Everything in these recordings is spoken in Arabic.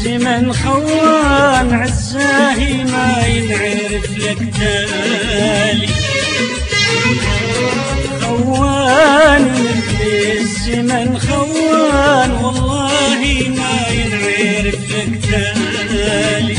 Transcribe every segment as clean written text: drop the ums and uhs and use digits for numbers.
الزمن خوان عزاهي ما ينعرف لك تالي. خوان مثل الزمن خوان والله ما ينعرف لك تالي.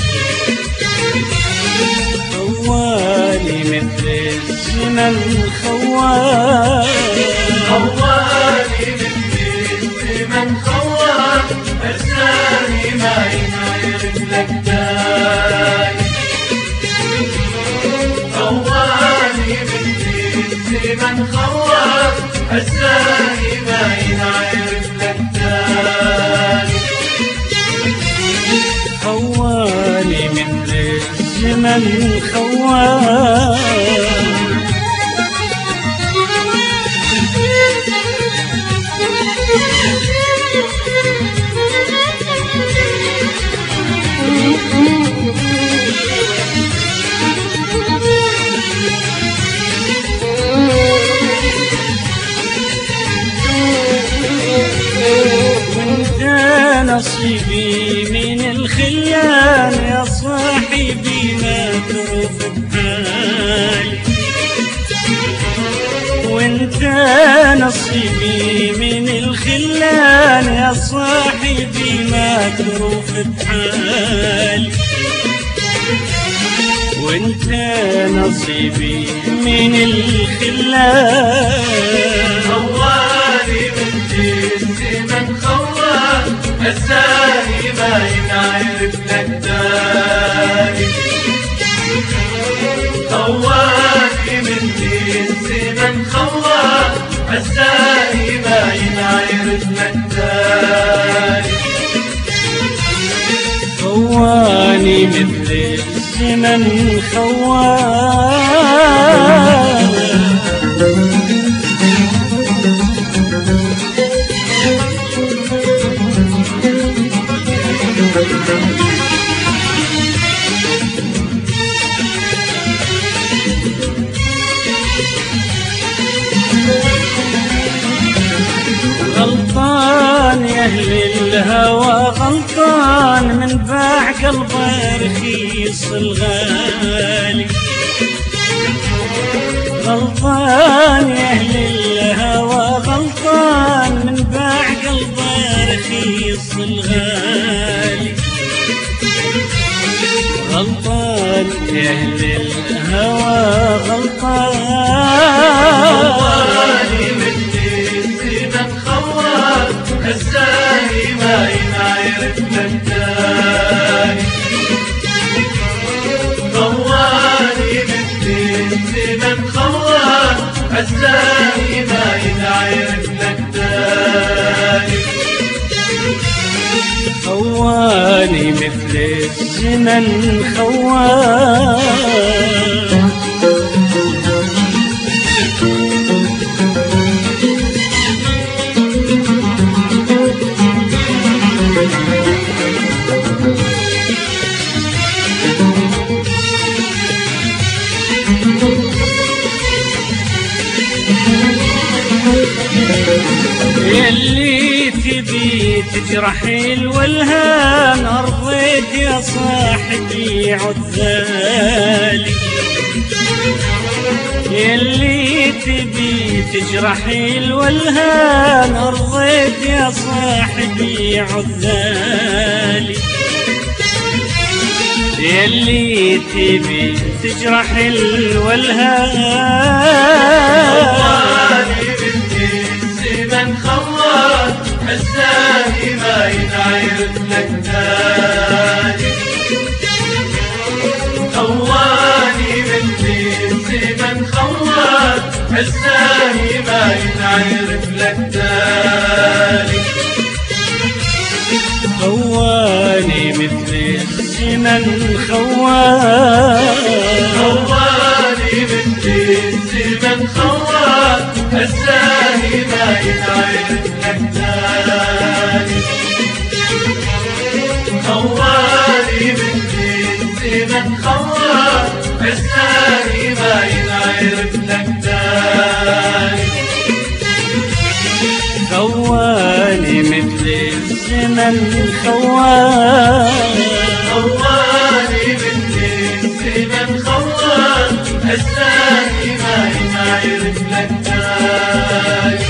خواني مثل الزمن خوان، خواني مثل الزمن خوان عزاهي ما ينعرف لك تالي. خواني مثل الزمن خوان عزاهي ما ينعرف لك تالي. خواني مثل الزمن خوان. نصيبي من الخيان يا صاحبي ما تروف بحالي. وانت نصيبي من الخلان يا صاحبي ما تروف بحالي. وانت نصيبي من الخلان. خواني مثل الزمن خوان عزاهي ما ينعرف لك تالي. خواني مثل الزمن خوان عزاهي ما ينعرف لك تالي. خواني مثل الزمن خوان. غلطان يا أهل الهوى غلطان من باع قلبه رخيص الغالي. غلطان يا أهل الهوى غلطان من باع قلبه رخيص الغالي. غلطان يا أهل الهوى غلطان. خواني مثل الزمن خوان عزاهي ما ينعرف لك تالي. خواني مثل الزمن خوان عزاهي ما ينعرف لك تالي. خواني مثل الزمن خوان. يلي تبي تجرح الولهان أرضيت يا صاحبي عذالي. يلي تبي تجرح الولهان أرضيت يا صاحبي عذالي. يلي تبي تجرح الولهان. الزمن خوان عزاهي ما ينعرف لك تالي. خواني مثل الزمن خوان عزاهي ما ينعرف لك تالي. خواني مثل الزمن خوان. خواني مثل الزمن خوان عزاهي ما ينعرف لك تالي. خواني مثل الزمن خوان عزاهي ما ينعرف لك تالي. خواني مثل الزمن زمن خوان خواني من زمن خوان الثاني ما يعرف لك تاني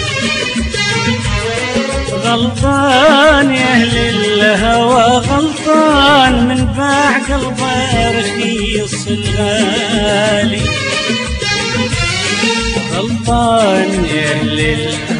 غلطان يا أهل الهوى غلطان من باع قلبه رخيص الغالي غلطان يا أهل الهوى